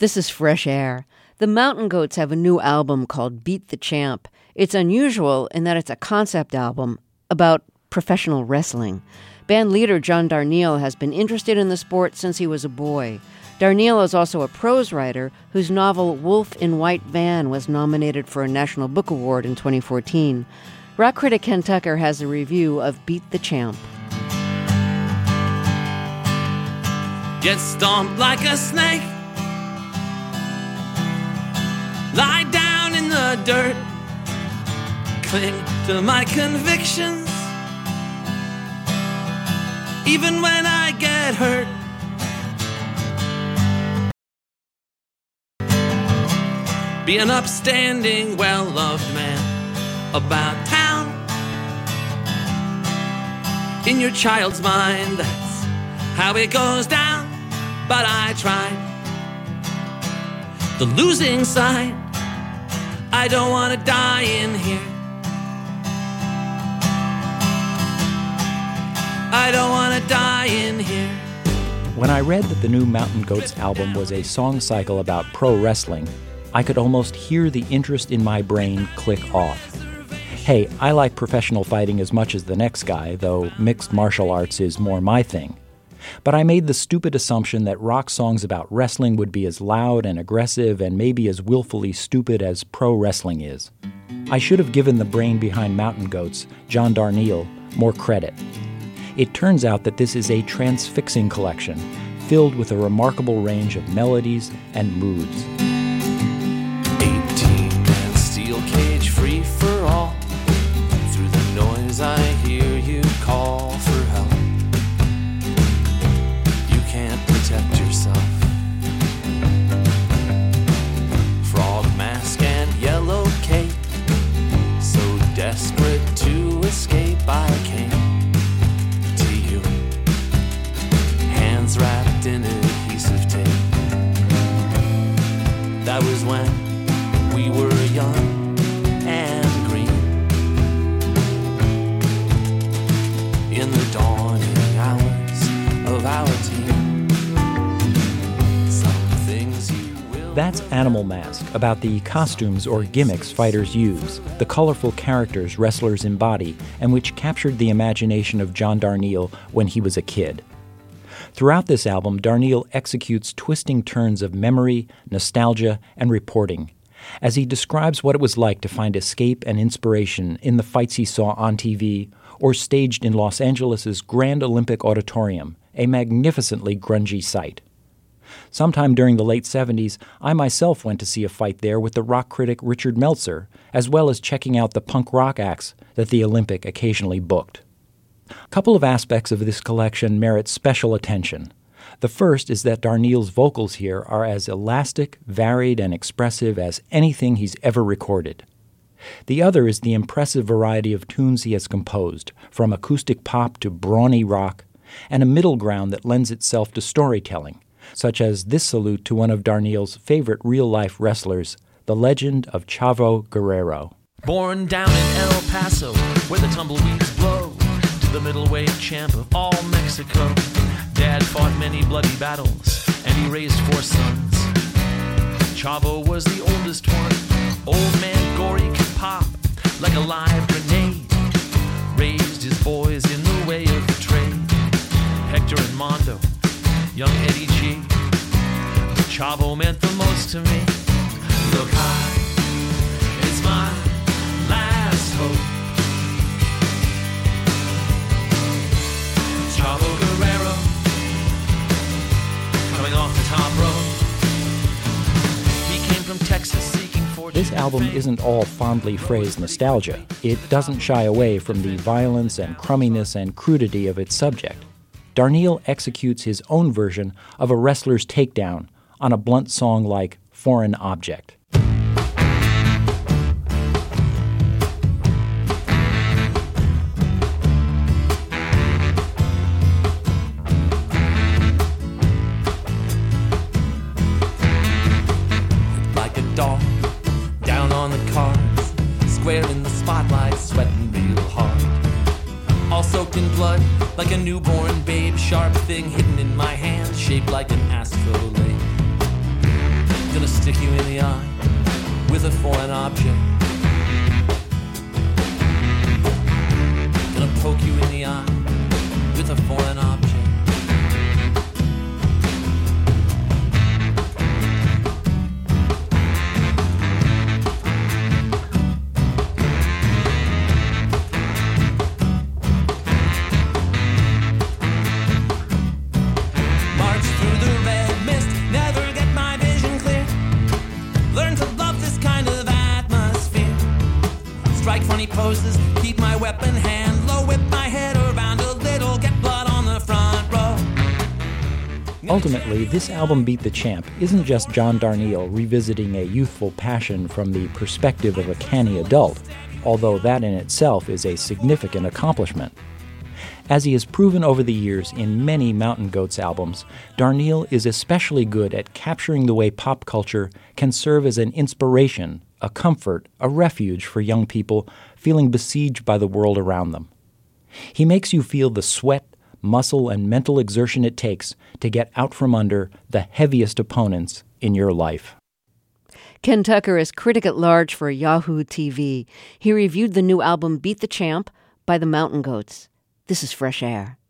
This is Fresh Air. The Mountain Goats have a new album called Beat the Champ. It's unusual in that it's a concept album about professional wrestling. Band leader John Darnielle has been interested in the sport since he was a boy. Darnielle is also a prose writer whose novel Wolf in White Van was nominated for a National Book Award in 2014. Rock critic Ken Tucker has a review of Beat the Champ. Get stomped like a snake. Lie down in the dirt. Cling to my convictions. Even when I get hurt. Be an upstanding, well-loved man about town. In your child's mind, that's how it goes down. But I tried the losing side. I don't want to die in here. I don't want to die in here. When I read that the new Mountain Goats album was a song cycle about pro wrestling, I could almost hear the interest in my brain click off. Hey, I like professional fighting as much as the next guy, though mixed martial arts is more my thing. But I made the stupid assumption that rock songs about wrestling would be as loud and aggressive and maybe as willfully stupid as pro wrestling is. I should have given the brain behind Mountain Goats, John Darnielle, more credit. It turns out that this is a transfixing collection, filled with a remarkable range of melodies and moods. 18-man steel cage free for all. Through the noise I hear you call for help. You can't protect yourself. Frog mask and yellow cape. So desperate to escape I came to you. Hands wrapped in adhesive tape. That was when we were young and green. In the dawning hours of our team. Some things you will. That's Animal Mask, about the costumes or gimmicks fighters use, the colorful characters wrestlers embody, and which captured the imagination of John Darnielle when he was a kid. Throughout this album, Darnielle executes twisting turns of memory, nostalgia, and reporting, as he describes what it was like to find escape and inspiration in the fights he saw on TV or staged in Los Angeles' Grand Olympic Auditorium, a magnificently grungy sight. Sometime during the late 70s, I myself went to see a fight there with the rock critic Richard Meltzer, as well as checking out the punk rock acts that the Olympic occasionally booked. A couple of aspects of this collection merit special attention. The first is that Darnielle's vocals here are as elastic, varied, and expressive as anything he's ever recorded. The other is the impressive variety of tunes he has composed, from acoustic pop to brawny rock, and a middle ground that lends itself to storytelling, such as this salute to one of Darnielle's favorite real-life wrestlers, the legend of Chavo Guerrero. Born down in El Paso, where the tumbleweeds blow, to the middleweight champ of all Mexico. Dad fought many bloody battles, and he raised 4 sons. Chavo was the oldest one. Old man Gory could pop like a live grenade. Raised his boys in the way of the trade. Hector and Mondo, young Eddie G. Chavo meant the most to me. Look high, it's my last hope. Chavo Guerrero, coming off the top rope. He came from Texas seeking fortune. This album isn't all fondly phrased nostalgia. It doesn't shy away from the violence and crumminess and crudity of its subject. Darnielle executes his own version of a wrestler's takedown on a blunt song like Foreign Object. Like a dog down on the cars, square in the spotlight, sweating real hard. All soaked in blood, like a newborn babe, sharp thing hidden in my hand, shaped like an astrolabe. Gonna stick you in the eye with a foreign object. Gonna poke you in the eye with a foreign object. March through the red mist, never get my vision clear. Learn to love this kind of atmosphere. Strike funny poses, keep my weapon hand low, whip my head around a little, get blood on the front row. Ultimately, this album, Beat the Champ, isn't just John Darnielle revisiting a youthful passion from the perspective of a canny adult, although that in itself is a significant accomplishment. As he has proven over the years in many Mountain Goats albums, Darnielle is especially good at capturing the way pop culture can serve as an inspiration, a comfort, a refuge for young people feeling besieged by the world around them. He makes you feel the sweat, muscle, and mental exertion it takes to get out from under the heaviest opponents in your life. Ken Tucker is critic at large for Yahoo TV. He reviewed the new album Beat the Champ by the Mountain Goats. This is Fresh Air.